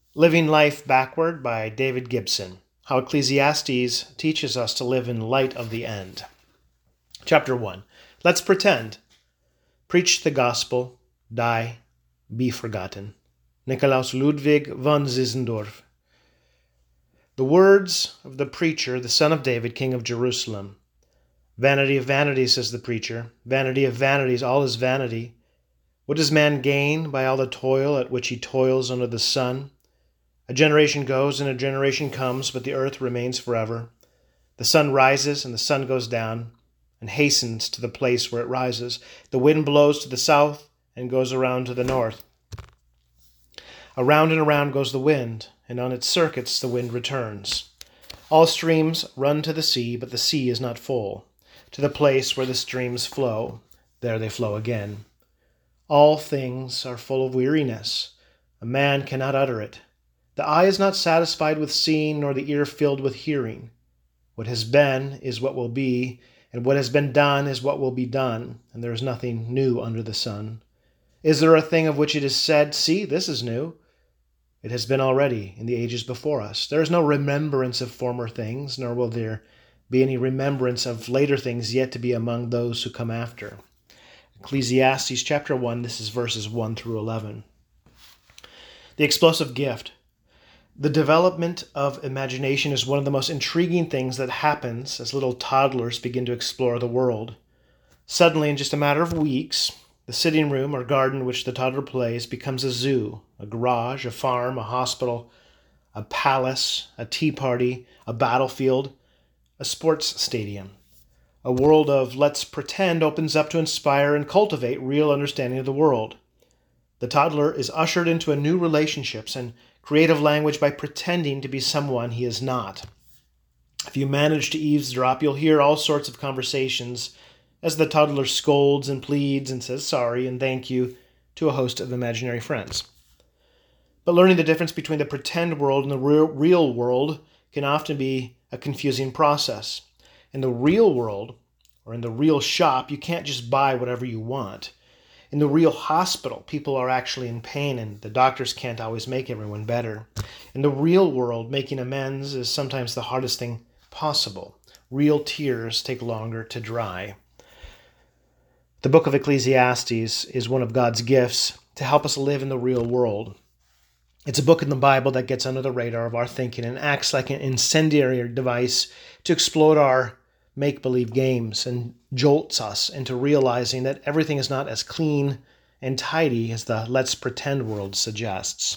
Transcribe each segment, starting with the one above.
Living Life Backward by David Gibson. How Ecclesiastes teaches us to live in light of the end. Chapter 1. Let's pretend. Preach the gospel, die, be forgotten. Nikolaus Ludwig von Zinzendorf. The words of the preacher, the son of David, king of Jerusalem. Vanity of vanities, says the preacher. Vanity of vanities, all is vanity. What does man gain by all the toil at which he toils under the sun? A generation goes and a generation comes, but the earth remains forever. The sun rises and the sun goes down and hastens to the place where it rises. The wind blows to the south and goes around to the north. Around and around goes the wind, and on its circuits the wind returns. All streams run to the sea, but the sea is not full. To the place where the streams flow, there they flow again. All things are full of weariness. A man cannot utter it. The eye is not satisfied with seeing, nor the ear filled with hearing. What has been is what will be, and what has been done is what will be done, and there is nothing new under the sun. Is there a thing of which it is said, "See, this is new"? It has been already in the ages before us. There is no remembrance of former things, nor will there be any remembrance of later things yet to be among those who come after. Ecclesiastes chapter 1, this is verses 1 through 11. The explosive gift. The development of imagination is one of the most intriguing things that happens as little toddlers begin to explore the world. Suddenly, in just a matter of weeks, the sitting room or garden in which the toddler plays becomes a zoo, a garage, a farm, a hospital, a palace, a tea party, a battlefield, a sports stadium. A world of let's pretend opens up to inspire and cultivate real understanding of the world. The toddler is ushered into a new relationships and creative language by pretending to be someone he is not. If you manage to eavesdrop, you'll hear all sorts of conversations as the toddler scolds and pleads and says sorry and thank you to a host of imaginary friends. But learning the difference between the pretend world and the real world can often be a confusing process. In the real world, or in the real shop, you can't just buy whatever you want. In the real hospital, people are actually in pain and the doctors can't always make everyone better. In the real world, making amends is sometimes the hardest thing possible. Real tears take longer to dry. The book of Ecclesiastes is one of God's gifts to help us live in the real world. It's a book in the Bible that gets under the radar of our thinking and acts like an incendiary device to explode our make-believe games and jolts us into realizing that everything is not as clean and tidy as the let's pretend world suggests.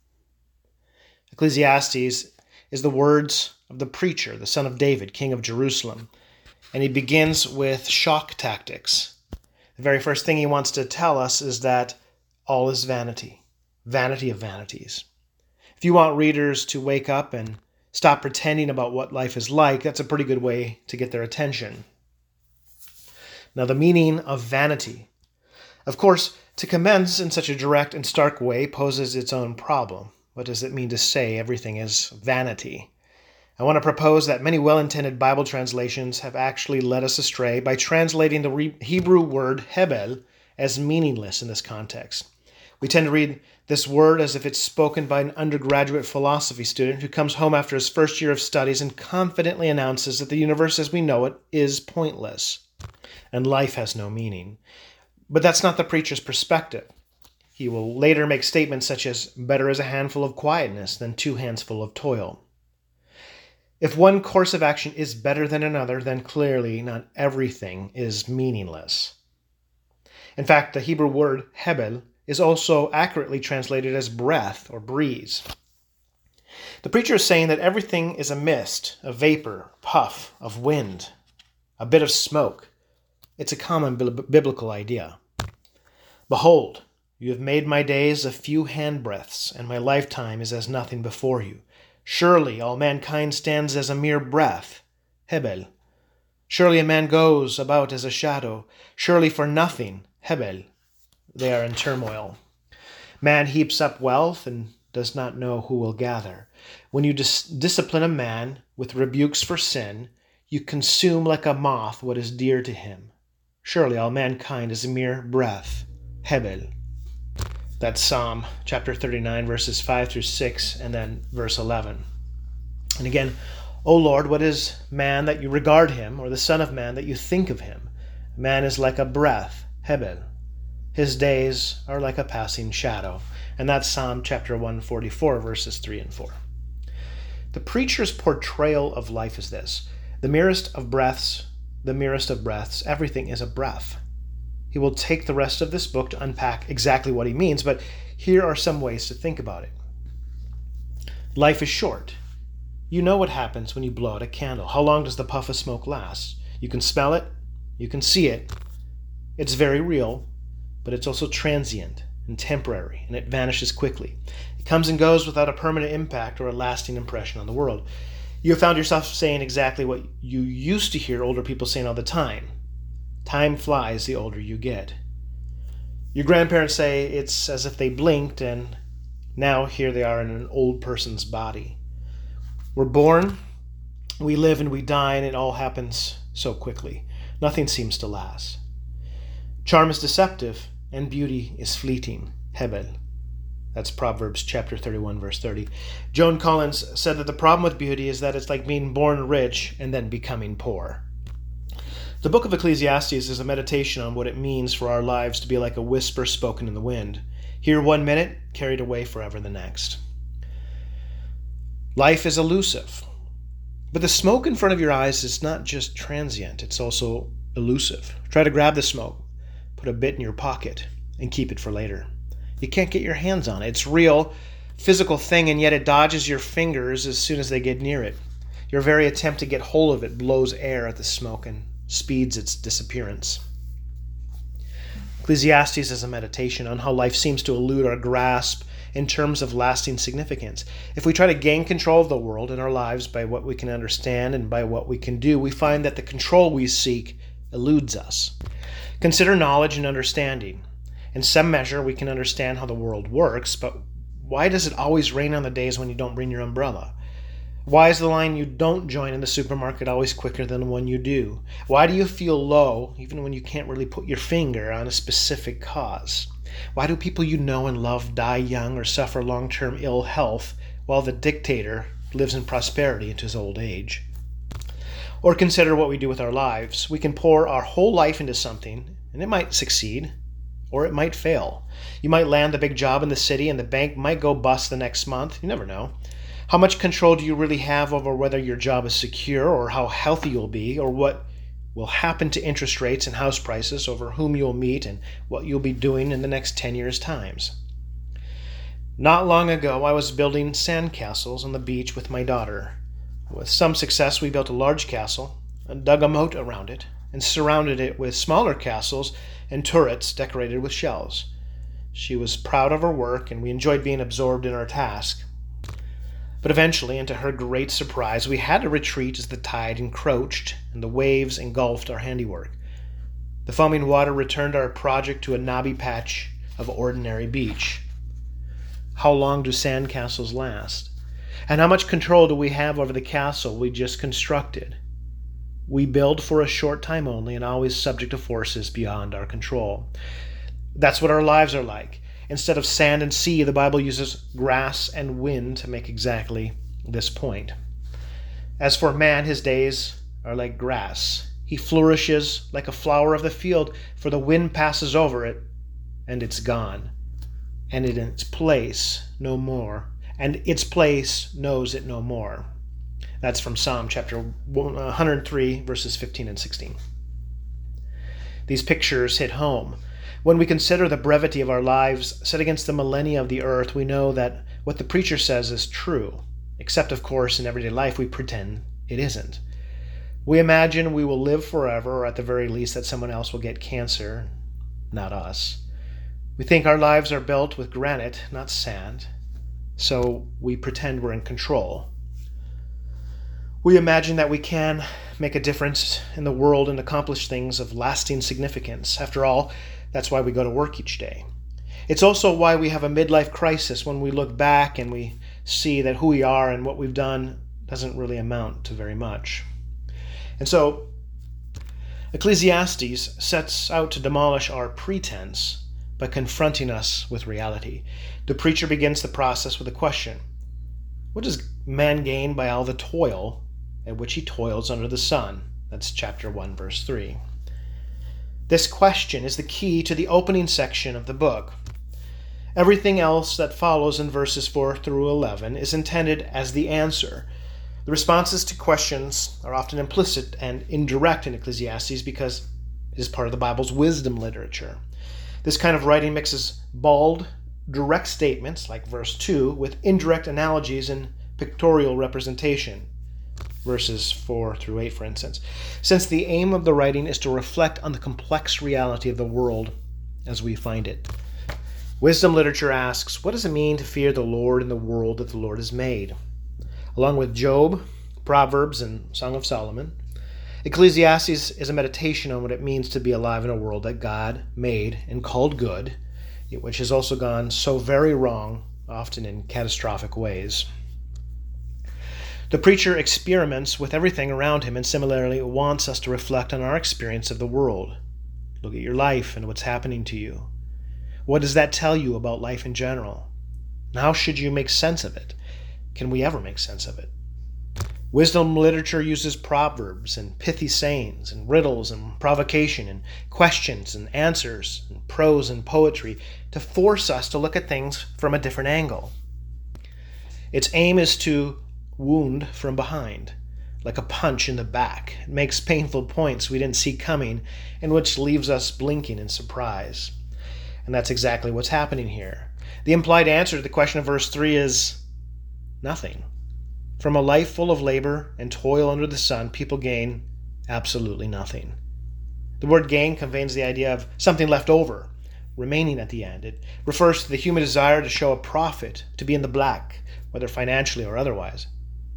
Ecclesiastes is the words of the preacher, the son of David, king of Jerusalem, and he begins with shock tactics. The very first thing he wants to tell us is that all is vanity, vanity of vanities. If you want readers to wake up and stop pretending about what life is like, that's a pretty good way to get their attention. Now, the meaning of vanity. Of course, to commence in such a direct and stark way poses its own problem. What does it mean to say everything is vanity? I want to propose that many well-intended Bible translations have actually led us astray by translating the Hebrew word hebel as meaningless in this context. We tend to read this word as if it's spoken by an undergraduate philosophy student who comes home after his first year of studies and confidently announces that the universe as we know it is pointless and life has no meaning. But that's not the preacher's perspective. He will later make statements such as, better is a handful of quietness than 2 hands full of toil. If one course of action is better than another, then clearly not everything is meaningless. In fact, the Hebrew word hebel is also accurately translated as breath or breeze. The preacher is saying that everything is a mist, a vapor, puff of wind, a bit of smoke. It's a common biblical idea. Behold, you have made my days a few handbreadths, and my lifetime is as nothing before you. Surely all mankind stands as a mere breath, hebel. Surely a man goes about as a shadow. Surely for nothing, hebel. They are in turmoil. Man heaps up wealth and does not know who will gather. When you discipline a man with rebukes for sin, you consume like a moth what is dear to him. Surely all mankind is a mere breath, hebel. That's Psalm chapter 39, verses 5 through 6, and then verse 11. And again, O Lord, what is man that you regard him, or the son of man that you think of him? Man is like a breath, Hebel. His days are like a passing shadow. And that's Psalm chapter 144, verses 3 and 4. The preacher's portrayal of life is this: the merest of breaths, everything is a breath. He will take the rest of this book to unpack exactly what he means, but here are some ways to think about it. Life is short. You know what happens when you blow out a candle. How long does the puff of smoke last? You can smell it, you can see it. It's very real, but it's also transient and temporary, and it vanishes quickly. It comes and goes without a permanent impact or a lasting impression on the world. You have found yourself saying exactly what you used to hear older people saying all the time. Time flies the older you get. Your grandparents say it's as if they blinked, and now here they are in an old person's body. We're born, we live, and we die, and it all happens so quickly. Nothing seems to last. Charm is deceptive, and beauty is fleeting. Hebel. That's Proverbs chapter 31, verse 30. Joan Collins said that the problem with beauty is that it's like being born rich and then becoming poor. The book of Ecclesiastes is a meditation on what it means for our lives to be like a whisper spoken in the wind. Here 1 minute, carried away forever the next. Life is elusive. But the smoke in front of your eyes is not just transient, it's also elusive. Try to grab the smoke, put a bit in your pocket, and keep it for later. You can't get your hands on it. It's real, physical thing, and yet it dodges your fingers as soon as they get near it. Your very attempt to get hold of it blows air at the smoke and speeds its disappearance. Ecclesiastes is a meditation on how life seems to elude our grasp in terms of lasting significance. If we try to gain control of the world and our lives by what we can understand and by what we can do, we find that the control we seek eludes us. Consider knowledge and understanding. In some measure, we can understand how the world works, but why does it always rain on the days when you don't bring your umbrella? Why is the line you don't join in the supermarket always quicker than the one you do? Why do you feel low even when you can't really put your finger on a specific cause? Why do people you know and love die young or suffer long-term ill health while the dictator lives in prosperity into his old age? Or consider what we do with our lives. We can pour our whole life into something, and it might succeed, or it might fail. You might land the big job in the city, and the bank might go bust the next month. You never know. How much control do you really have over whether your job is secure, or how healthy you'll be, or what will happen to interest rates and house prices, over whom you'll meet, and what you'll be doing in the next 10 years' times? Not long ago, I was building sandcastles on the beach with my daughter. With some success, we built a large castle, and dug a moat around it, and surrounded it with smaller castles and turrets decorated with shells. She was proud of her work, and we enjoyed being absorbed in our task. But eventually, and to her great surprise, we had to retreat as the tide encroached and the waves engulfed our handiwork. The foaming water returned our project to a knobby patch of ordinary beach. How long do sandcastles last? And how much control do we have over the castle we just constructed? We build for a short time only and always subject to forces beyond our control. That's what our lives are like. Instead of sand and sea, the Bible uses grass and wind to make exactly this point. As for man, his days are like grass. He flourishes like a flower of the field, for the wind passes over it, and it's gone. And in its place no more. And its place knows it no more. That's from Psalm chapter 103, verses 15 and 16. These pictures hit home. When we consider the brevity of our lives set against the millennia of the earth, we know that what the preacher says is true, except, of course, in everyday life we pretend it isn't. We imagine we will live forever, or at the very least that someone else will get cancer, not us. We think our lives are built with granite, not sand, so we pretend we're in control. We imagine that we can make a difference in the world and accomplish things of lasting significance. After all, that's why we go to work each day. It's also why we have a midlife crisis when we look back and we see that who we are and what we've done doesn't really amount to very much. And so, Ecclesiastes sets out to demolish our pretense by confronting us with reality. The preacher begins the process with a question. What does man gain by all the toil at which he toils under the sun? That's chapter 1, verse 3. This question is the key to the opening section of the book. Everything else that follows in verses 4 through 11 is intended as the answer. The responses to questions are often implicit and indirect in Ecclesiastes because it is part of the Bible's wisdom literature. This kind of writing mixes bald, direct statements, like verse 2, with indirect analogies and pictorial representation, verses 4 through 8, for instance, since the aim of the writing is to reflect on the complex reality of the world as we find it. Wisdom literature asks, what does it mean to fear the Lord in the world that the Lord has made? Along with Job, Proverbs, and Song of Solomon, Ecclesiastes is a meditation on what it means to be alive in a world that God made and called good, which has also gone so very wrong, often in catastrophic ways. The preacher experiments with everything around him and similarly wants us to reflect on our experience of the world. Look at your life and what's happening to you. What does that tell you about life in general? And how should you make sense of it? Can we ever make sense of it? Wisdom literature uses proverbs and pithy sayings and riddles and provocation and questions and answers and prose and poetry to force us to look at things from a different angle. Its aim is to wound from behind, like a punch in the back. It makes painful points we didn't see coming and which leaves us blinking in surprise. And that's exactly what's happening here. The implied answer to the question of verse 3 is nothing. From a life full of labor and toil under the sun, people gain absolutely nothing. The word gain conveys the idea of something left over, remaining at the end. It refers to the human desire to show a profit, to be in the black, whether financially or otherwise.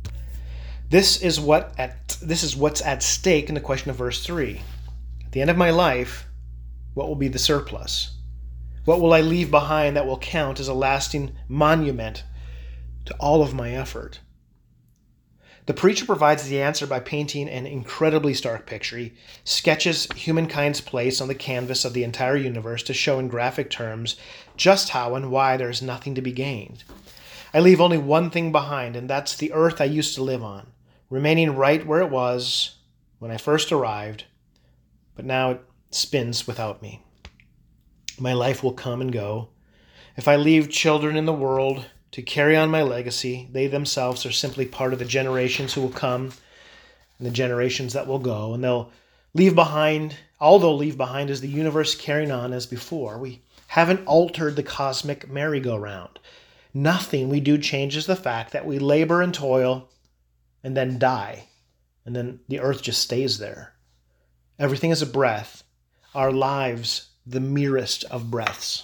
This is what's at stake in the question of verse 3. At the end of my life, what will be the surplus? What will I leave behind that will count as a lasting monument to all of my effort? The preacher provides the answer by painting an incredibly stark picture. He sketches humankind's place on the canvas of the entire universe to show in graphic terms just how and why there is nothing to be gained. I leave only one thing behind, and that's the earth I used to live on, remaining right where it was when I first arrived, but now it spins without me. My life will come and go. If I leave children in the world to carry on my legacy, they themselves are simply part of the generations who will come and the generations that will go, and all they'll leave behind is the universe carrying on as before. We haven't altered the cosmic merry-go-round. Nothing we do changes the fact that we labor and toil and then die, and then the earth just stays there. Everything is a breath, our lives the merest of breaths.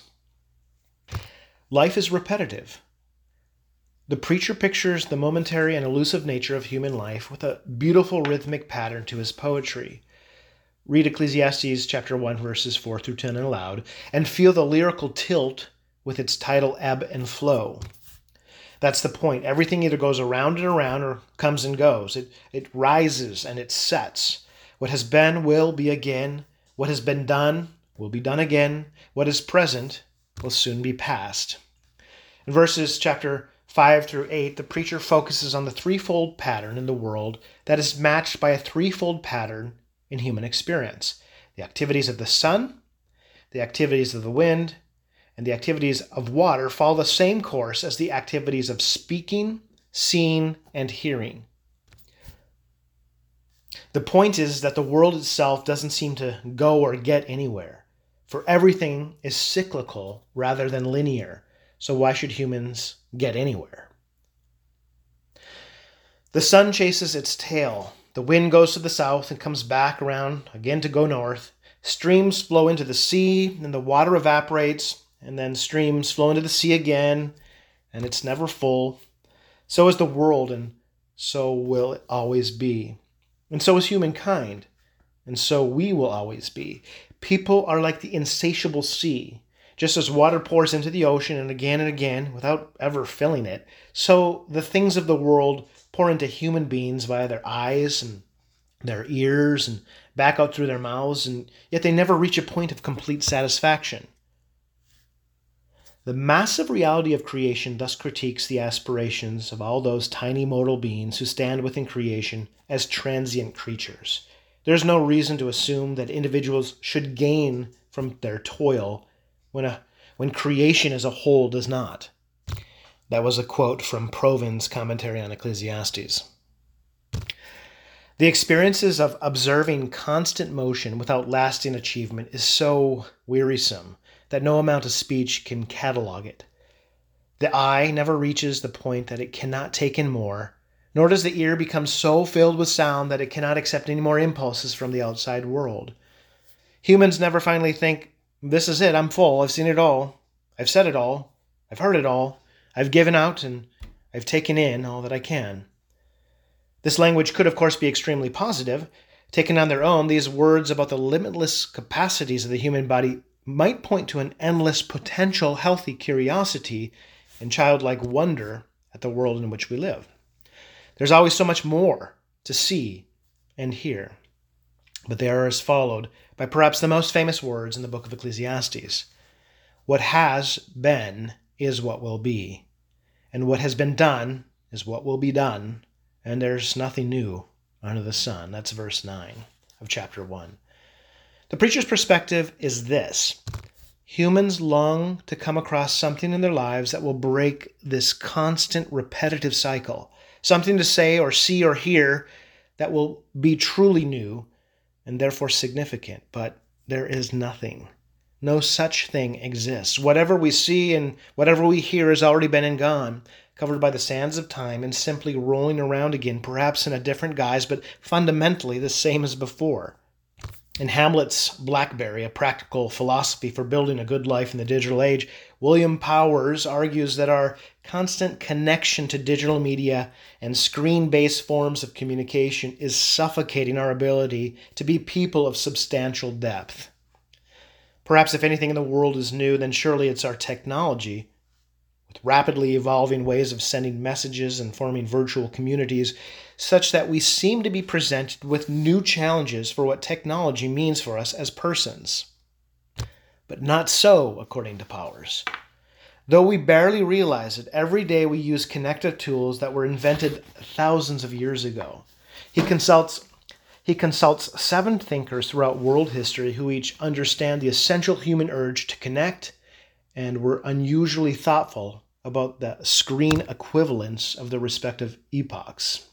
Life is repetitive. The preacher pictures the momentary and elusive nature of human life with a beautiful rhythmic pattern to his poetry. Read Ecclesiastes chapter 1, verses 4 through 10 aloud, and feel the lyrical tilt with its tidal ebb and flow. That's the point. Everything either goes around and around or comes and goes. It rises and it sets. What has been will be again. What has been done will be done again. What is present will soon be past. In verses chapter 5 through 8, the preacher focuses on the threefold pattern in the world that is matched by a threefold pattern in human experience. The activities of the sun, the activities of the wind, and the activities of water follow the same course as the activities of speaking, seeing, and hearing. The point is that the world itself doesn't seem to go or get anywhere, for everything is cyclical rather than linear, so why should humans get anywhere? The sun chases its tail. The wind goes to the south and comes back around again to go north. Streams flow into the sea, and the water evaporates, and then streams flow into the sea again, and it's never full. So is the world, and so will it always be. And so is humankind, and so we will always be. People are like the insatiable sea. Just as water pours into the ocean and again without ever filling it, so the things of the world pour into human beings via their eyes and their ears and back out through their mouths, and yet they never reach a point of complete satisfaction. The massive reality of creation thus critiques the aspirations of all those tiny mortal beings who stand within creation as transient creatures. There is no reason to assume that individuals should gain from their toil when creation as a whole does not. That was a quote from Proven's commentary on Ecclesiastes. The experiences of observing constant motion without lasting achievement is so wearisome that no amount of speech can catalog it. The eye never reaches the point that it cannot take in more, nor does the ear become so filled with sound that it cannot accept any more impulses from the outside world. Humans never finally think, this is it, I'm full, I've seen it all, I've said it all, I've heard it all, I've given out, and I've taken in all that I can. This language could, of course, be extremely positive. Taken on their own, these words about the limitless capacities of the human body might point to an endless potential healthy curiosity and childlike wonder at the world in which we live. There's always so much more to see and hear. But they are as followed by perhaps the most famous words in the book of Ecclesiastes. What has been is what will be, and what has been done is what will be done, and there's nothing new under the sun. That's verse 9 of chapter 1. The preacher's perspective is this. Humans long to come across something in their lives that will break this constant repetitive cycle, something to say or see or hear that will be truly new and therefore significant, but there is nothing. No such thing exists. Whatever we see and whatever we hear has already been and gone, covered by the sands of time and simply rolling around again, perhaps in a different guise, but fundamentally the same as before. In Hamlet's Blackberry, a practical philosophy for building a good life in the digital age, William Powers argues that our constant connection to digital media and screen-based forms of communication is suffocating our ability to be people of substantial depth. Perhaps if anything in the world is new, then surely it's our technology, with rapidly evolving ways of sending messages and forming virtual communities, such that we seem to be presented with new challenges for what technology means for us as persons. But not so, according to Powers. Though we barely realize it, every day we use connective tools that were invented thousands of years ago. He consults 7 thinkers throughout world history who each understand the essential human urge to connect and were unusually thoughtful about the screen equivalents of the respective epochs.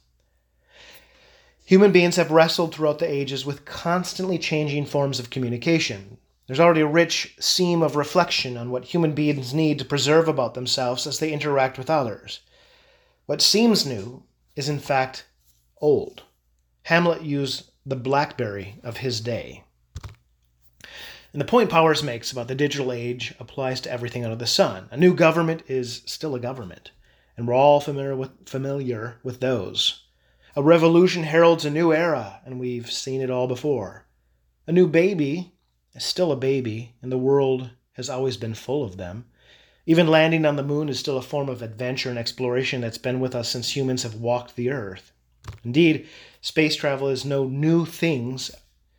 Human beings have wrestled throughout the ages with constantly changing forms of communication. There's already a rich seam of reflection on what human beings need to preserve about themselves as they interact with others. What seems new is in fact old. Hamlet used the BlackBerry of his day. And the point Powers makes about the digital age applies to everything under the sun. A new government is still a government, and we're all familiar with those. A revolution heralds a new era, and we've seen it all before. A new baby is still a baby, and the world has always been full of them. Even landing on the moon is still a form of adventure and exploration that's been with us since humans have walked the earth. Indeed, space travel is no new things.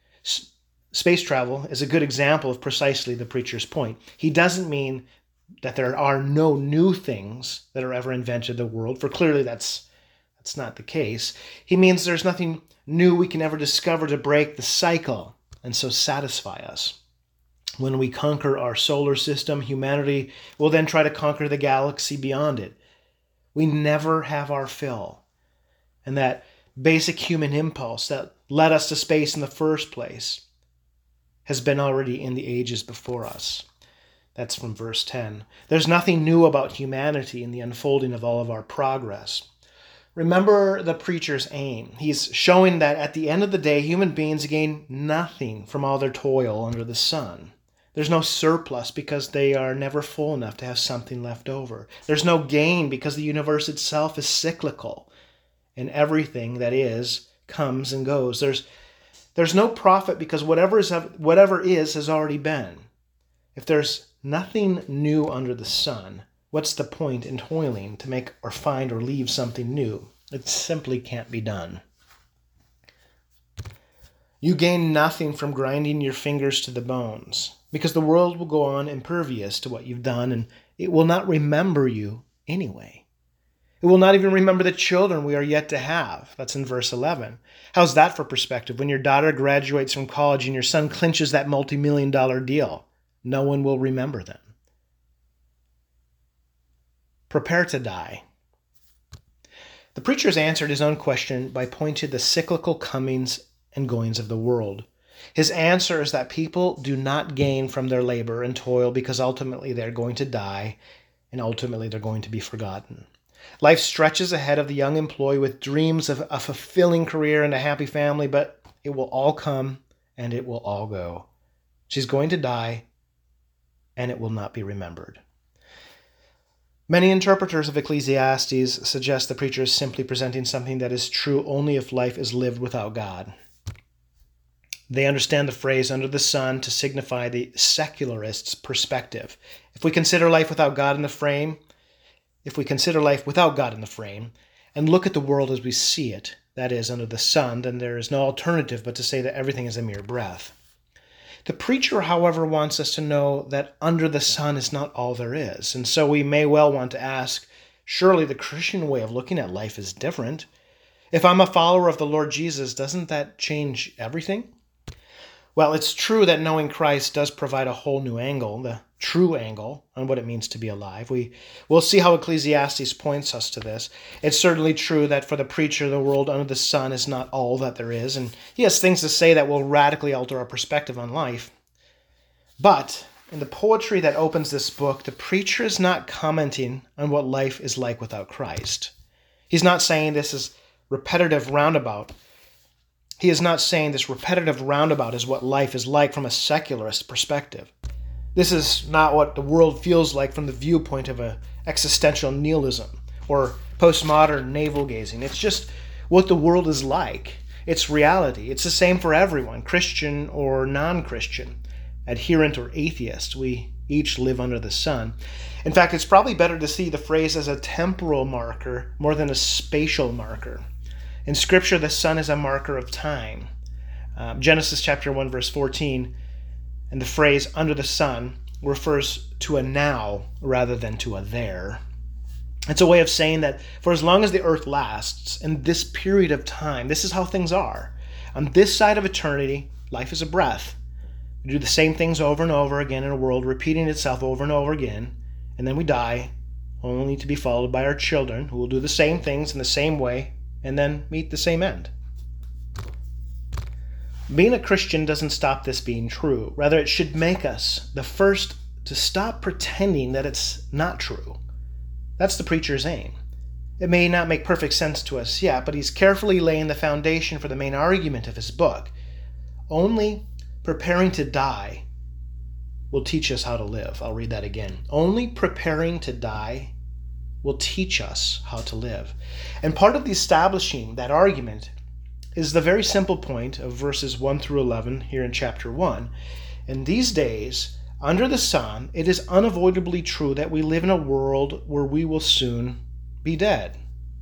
Space travel is a good example of precisely the preacher's point. He doesn't mean that there are no new things that are ever invented in the world, for clearly that's not the case. He means there's nothing new we can ever discover to break the cycle and so satisfy us. When we conquer our solar system, humanity will then try to conquer the galaxy beyond it. We never have our fill. And that basic human impulse that led us to space in the first place has been already in the ages before us. That's from verse 10. There's nothing new about humanity in the unfolding of all of our progress. Remember the preacher's aim. He's showing that at the end of the day, human beings gain nothing from all their toil under the sun. There's no surplus because they are never full enough to have something left over. There's no gain because the universe itself is cyclical, and everything that is comes and goes. There's no profit because whatever is has already been. If there's nothing new under the sun, what's the point in toiling to make or find or leave something new? It simply can't be done. You gain nothing from grinding your fingers to the bones, because the world will go on impervious to what you've done, and it will not remember you anyway. It will not even remember the children we are yet to have. That's in verse 11. How's that for perspective? When your daughter graduates from college and your son clinches that multi-million-dollar deal, no one will remember them. Prepare to die. The preacher's answered his own question by pointing to the cyclical comings and goings of the world. His answer is that people do not gain from their labor and toil because ultimately they're going to die and ultimately they're going to be forgotten. Life stretches ahead of the young employee with dreams of a fulfilling career and a happy family, but it will all come and it will all go. She's going to die and it will not be remembered. Many interpreters of Ecclesiastes suggest the preacher is simply presenting something that is true only if life is lived without God. They understand the phrase under the sun to signify the secularist's perspective. If we consider life without God in the frame, and look at the world as we see it, that is, under the sun, then there is no alternative but to say that everything is a mere breath. The preacher, however, wants us to know that under the sun is not all there is. And so we may well want to ask, surely the Christian way of looking at life is different. If I'm a follower of the Lord Jesus, doesn't that change everything? Well, it's true that knowing Christ does provide a whole new angle, the true angle, on what it means to be alive. We'll see how Ecclesiastes points us to this. It's certainly true that for the preacher, the world under the sun is not all that there is, and he has things to say that will radically alter our perspective on life. But in the poetry that opens this book, the preacher is not commenting on what life is like without Christ. He's not saying this is repetitive roundabout. He is not saying this repetitive roundabout is what life is like from a secularist perspective. This is not what the world feels like from the viewpoint of an existential nihilism or postmodern navel-gazing. It's just what the world is like. It's reality. It's the same for everyone, Christian or non-Christian, adherent or atheist. We each live under the sun. In fact, it's probably better to see the phrase as a temporal marker more than a spatial marker. In Scripture, the sun is a marker of time. Genesis chapter 1, verse 14, and the phrase under the sun refers to a now rather than to a there. It's a way of saying that for as long as the earth lasts, in this period of time, this is how things are. On this side of eternity, life is a breath. We do the same things over and over again in a world repeating itself over and over again, and then we die, only to be followed by our children, who will do the same things in the same way, and then meet the same end. Being a Christian doesn't stop this being true. Rather, it should make us the first to stop pretending that it's not true. That's the preacher's aim. It may not make perfect sense to us yet, but he's carefully laying the foundation for the main argument of his book. Only preparing to die will teach us how to live. I'll read that again. Only preparing to die will teach us how to live. And part of the establishing that argument is the very simple point of verses 1 through 11 here in chapter 1. In these days, under the sun, it is unavoidably true that we live in a world where we will soon be dead.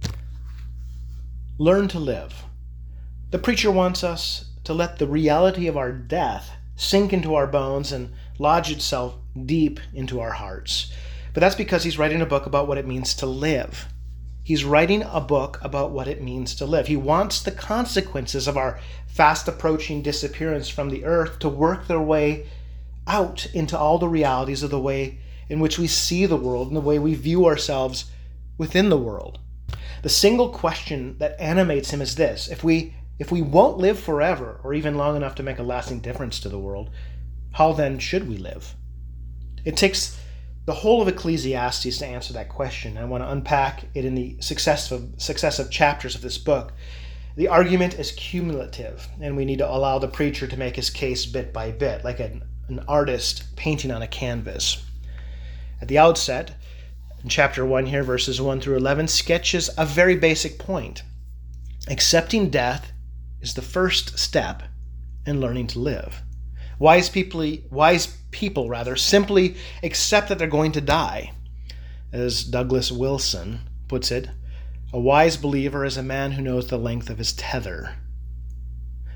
Learn to live. The preacher wants us to let the reality of our death sink into our bones and lodge itself deep into our hearts. But that's because he's writing a book about what it means to live. He's writing a book about what it means to live. He wants the consequences of our fast approaching disappearance from the earth to work their way out into all the realities of the way in which we see the world and the way we view ourselves within the world. The single question that animates him is this: if we won't live forever or even long enough to make a lasting difference to the world, how then should we live? It takes the whole of Ecclesiastes to answer that question. I want to unpack it in the successive chapters of this book. The argument is cumulative, and we need to allow the preacher to make his case bit by bit, like an artist painting on a canvas. At the outset, in chapter 1 here, verses 1 through 11, sketches a very basic point. Accepting death is the first step in learning to live. Wise people simply accept that they're going to die. As Douglas Wilson puts it, a wise believer is a man who knows the length of his tether.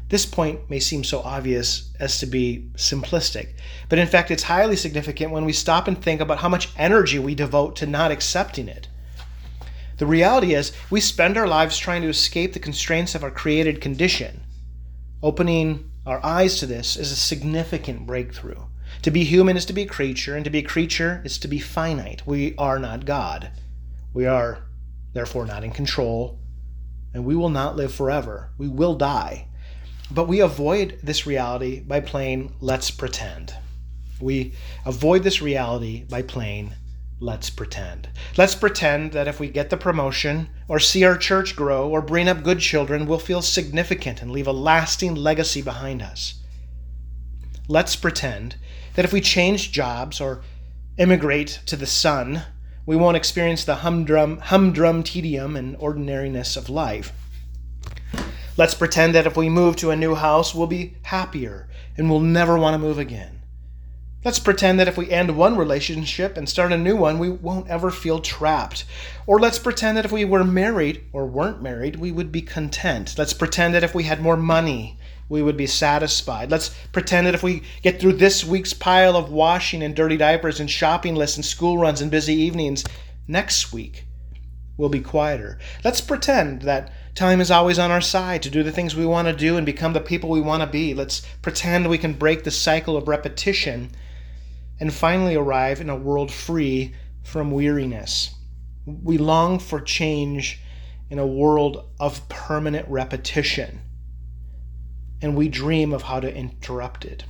This point may seem so obvious as to be simplistic, but in fact it's highly significant when we stop and think about how much energy we devote to not accepting it. The reality is, we spend our lives trying to escape the constraints of our created condition. Opening our eyes to this is a significant breakthrough. To be human is to be a creature, and to be a creature is to be finite. We are not God. We are, therefore, not in control, and we will not live forever. We will die. But we avoid this reality by playing let's pretend. We avoid this reality by playing let's pretend. Let's pretend that if we get the promotion, or see our church grow, or bring up good children, we'll feel significant and leave a lasting legacy behind us. Let's pretend that if we change jobs or immigrate to the sun, we won't experience the humdrum tedium and ordinariness of life. Let's pretend that if we move to a new house, we'll be happier and we'll never want to move again. Let's pretend that if we end one relationship and start a new one, we won't ever feel trapped. Or let's pretend that if we were married or weren't married, we would be content. Let's pretend that if we had more money, we would be satisfied. Let's pretend that if we get through this week's pile of washing and dirty diapers and shopping lists and school runs and busy evenings, next week we'll be quieter. Let's pretend that time is always on our side to do the things we want to do and become the people we want to be. Let's pretend we can break the cycle of repetition and finally arrive in a world free from weariness. We long for change in a world of permanent repetition, and we dream of how to interrupt it.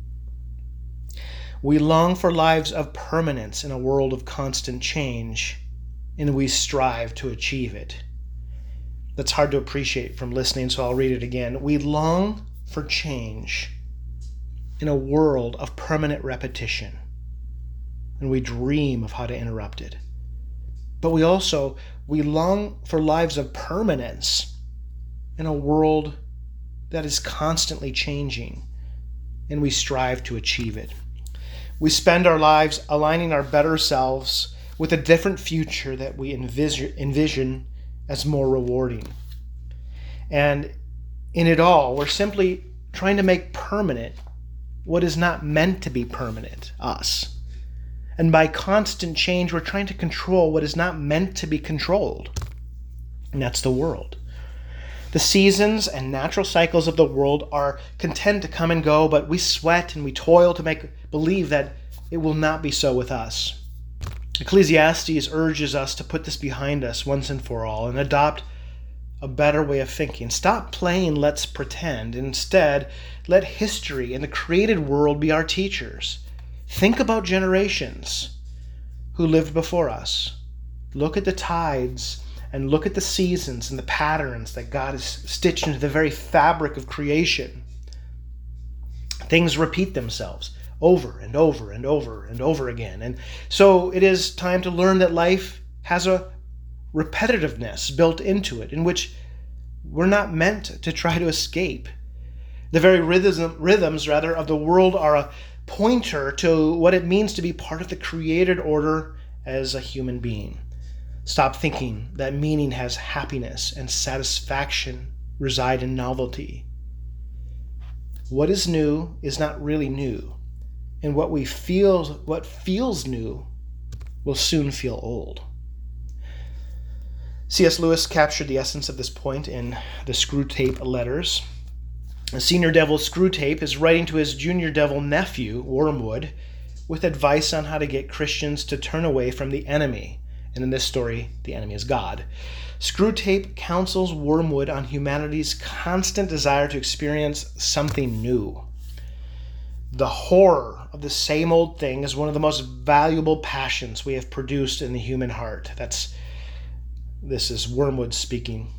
We long for lives of permanence in a world of constant change, and we strive to achieve it. That's hard to appreciate from listening, so I'll read it again. We long for change in a world of permanent repetition, and we dream of how to interrupt it. But we long for lives of permanence in a world that is constantly changing, and we strive to achieve it. We spend our lives aligning our better selves with a different future that we envision as more rewarding. And in it all, we're simply trying to make permanent what is not meant to be permanent, us. And by constant change, we're trying to control what is not meant to be controlled, and that's the world. The seasons and natural cycles of the world are content to come and go, but we sweat and we toil to make believe that it will not be so with us. Ecclesiastes urges us to put this behind us once and for all and adopt a better way of thinking. Stop playing let's pretend. Instead, let history and the created world be our teachers. Think about generations who lived before us. Look at the tides and look at the seasons and the patterns that God has stitched into the very fabric of creation. Things repeat themselves over and over and over and over again. And so it is time to learn that life has a repetitiveness built into it in which we're not meant to try to escape. The very rhythms of the world are a pointer to what it means to be part of the created order as a human being. Stop thinking that meaning has happiness and satisfaction reside in novelty. What is new is not really new, and what feels new will soon feel old. C.S. Lewis captured the essence of this point in the Screwtape Letters. Senior Devil Screwtape is writing to his junior devil nephew, Wormwood, with advice on how to get Christians to turn away from the enemy. And in this story, the enemy is God. Screwtape counsels Wormwood on humanity's constant desire to experience something new. The horror of the same old thing is one of the most valuable passions we have produced in the human heart. This is Wormwood speaking.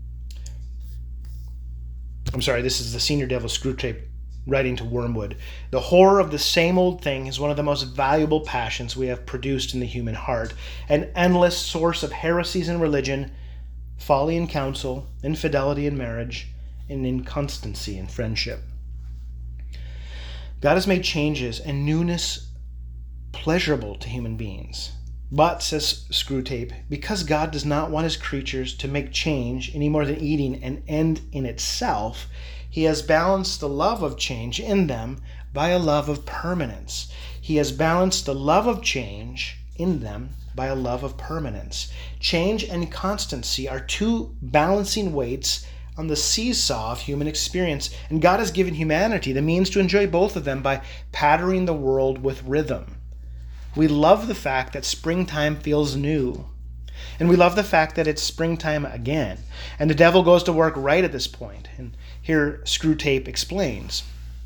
This is the senior devil Screwtape writing to Wormwood. The horror of the same old thing is one of the most valuable passions we have produced in the human heart, an endless source of heresies in religion, folly in counsel, infidelity in marriage, and inconstancy in friendship. God has made changes and newness pleasurable to human beings. But, says Screwtape, because God does not want his creatures to make change any more than eating an end in itself, He has balanced the love of change in them by a love of permanence. He has balanced the love of change in them by a love of permanence. Change and constancy are two balancing weights on the seesaw of human experience, and God has given humanity the means to enjoy both of them by patterning the world with rhythm. We love the fact that springtime feels new, and we love the fact that it's springtime again. And the devil goes to work right at this point. And here Screwtape explains.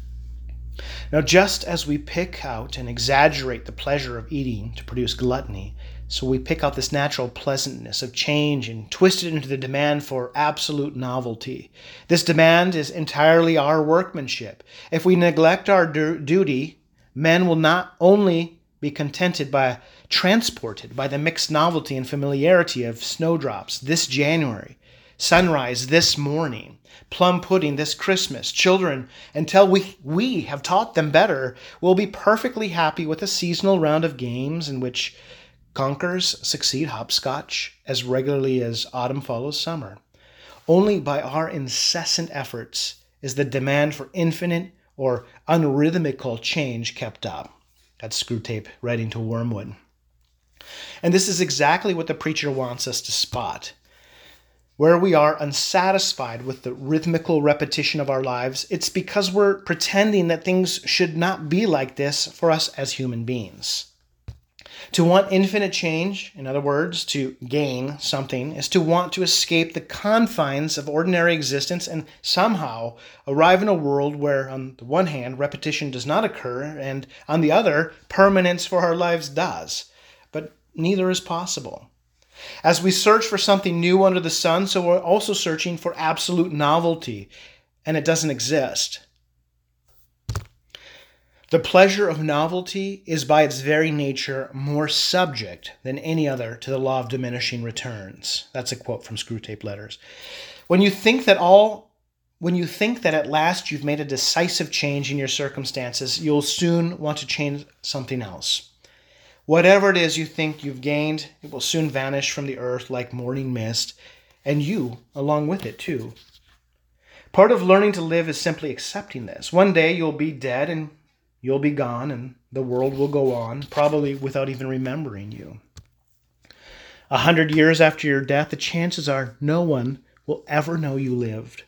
Now, just as we pick out and exaggerate the pleasure of eating to produce gluttony, so we pick out this natural pleasantness of change and twist it into the demand for absolute novelty. This demand is entirely our workmanship. If we neglect our duty, men will not only be transported by the mixed novelty and familiarity of snowdrops this January, sunrise this morning, plum pudding this Christmas. Children, until we have taught them better, will be perfectly happy with a seasonal round of games in which conkers succeed hopscotch as regularly as autumn follows summer. Only by our incessant efforts is the demand for infinite or unrhythmical change kept up. That's Screwtape writing to Wormwood. And this is exactly what the preacher wants us to spot. Where we are unsatisfied with the rhythmical repetition of our lives, it's because we're pretending that things should not be like this for us as human beings. To want infinite change, in other words, to gain something, is to want to escape the confines of ordinary existence and somehow arrive in a world where, on the one hand, repetition does not occur, and on the other, permanence for our lives does. But neither is possible. As we search for something new under the sun, so we're also searching for absolute novelty, and it doesn't exist. The pleasure of novelty is by its very nature more subject than any other to the law of diminishing returns. That's a quote from Screwtape Letters. When you think that at last you've made a decisive change in your circumstances, you'll soon want to change something else. Whatever it is you think you've gained, it will soon vanish from the earth like morning mist, and you along with it too. Part of learning to live is simply accepting this. One day you'll be dead and you'll be gone, and the world will go on, probably without even remembering you. 100 years after your death, the chances are no one will ever know you lived.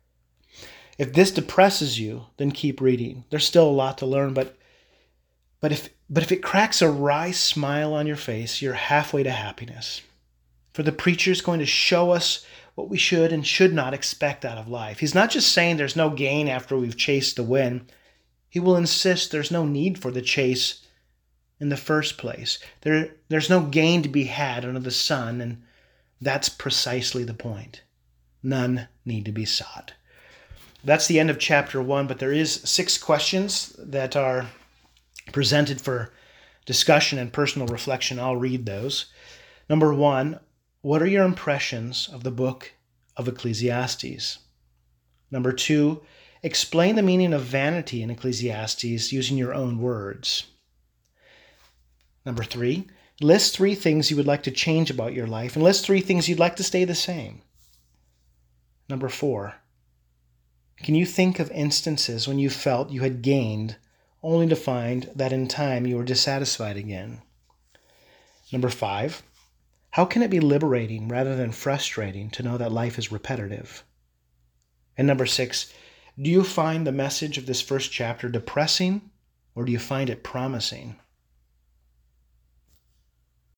If this depresses you, then keep reading. There's still a lot to learn, but if it cracks a wry smile on your face, you're halfway to happiness. For the preacher is going to show us what we should and should not expect out of life. He's not just saying there's no gain after we've chased the wind. He will insist there's no need for the chase in the first place. There's no gain to be had under the sun, and that's precisely the point. None need to be sought. That's the end of chapter 1, but there is 6 questions that are presented for discussion and personal reflection. I'll read those. Number 1, what are your impressions of the book of Ecclesiastes? Number 2, explain the meaning of vanity in Ecclesiastes using your own words. Number 3, list 3 things you would like to change about your life, and list 3 things you'd like to stay the same. Number 4, can you think of instances when you felt you had gained only to find that in time you were dissatisfied again? Number 5, how can it be liberating rather than frustrating to know that life is repetitive? And number 6, do you find the message of this first chapter depressing, or do you find it promising?